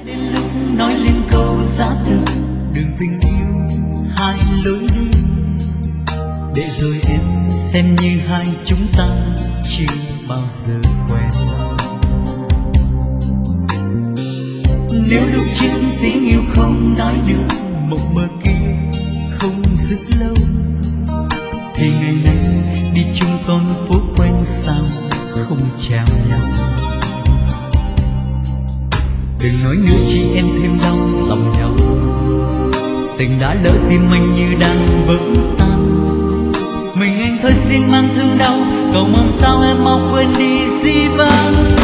đến lúc nói lên câu giá từ đường tình yêu hai lối đi, để rồi em xem như hai chúng ta chưa bao giờ quen. Nếu lúc trước tiếng yêu không nói được, mộng mơ kia không giữ lâu, thì ngày nay đi chung con phố quen sao không chào nhau. Đừng nói nữa chi em thêm đau lòng nhau, tình đã lỡ tim anh như đang vỡ tan. Mình anh thôi xin mang thương đau, cầu mong sao em mau quên đi dĩ vãng.